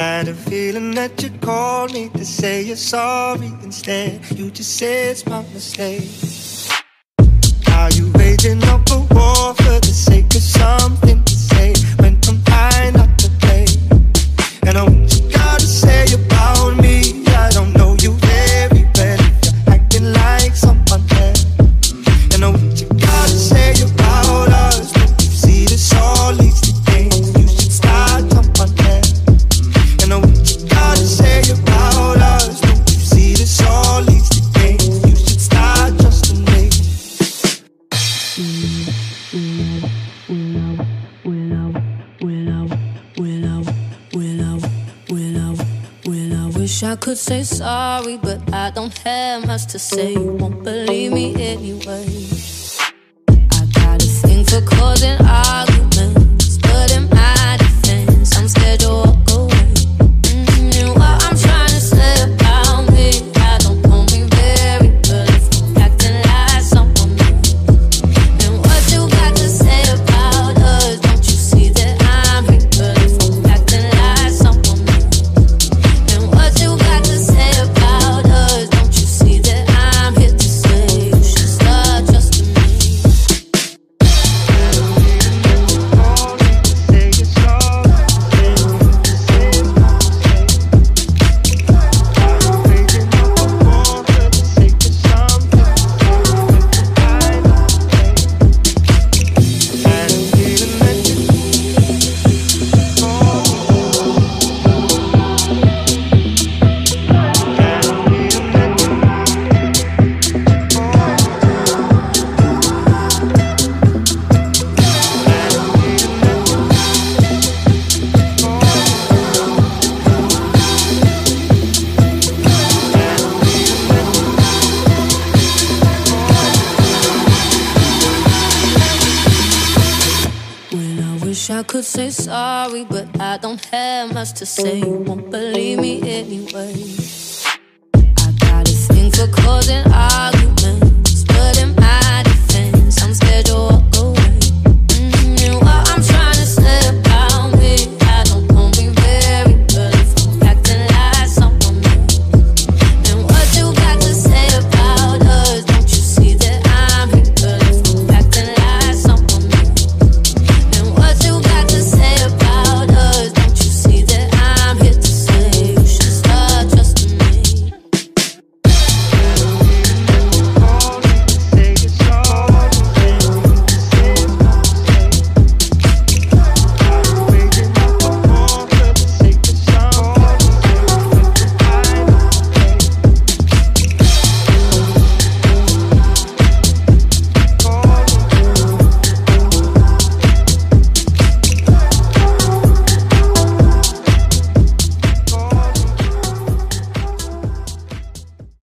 Had a feeling that you called me to say you're sorry. Instead, you just said it's my mistake. Are you waging up a war for the sake of something to say? Went from high not to play. And I what you gotta say about me. I don't know you very well if you're acting like someone else. And I what you gotta say about us. Don't you see this all leads to things? You should start someone else. And I what you gotta say about us. Don't you see this all leads to things? You should start trusting me. Wish I could say sorry, but I don't have much to say. You won't believe me anyway. I got a thing for causing arguments, but in my defense, I'm scared to walk away. And what I'm trying to say about me, I don't know me very well if I'm acting like someone else. And what you got to say about us, don't you see that I'm here? But if I'm acting like someone else. And what you got to say about us, don't you see that I'm here to say you should start trusting me. Wish I could say sorry, but I don't have much to say. You won't believe me anyway. I got a thing for causing arguments, but in my defense, I'm scared to walk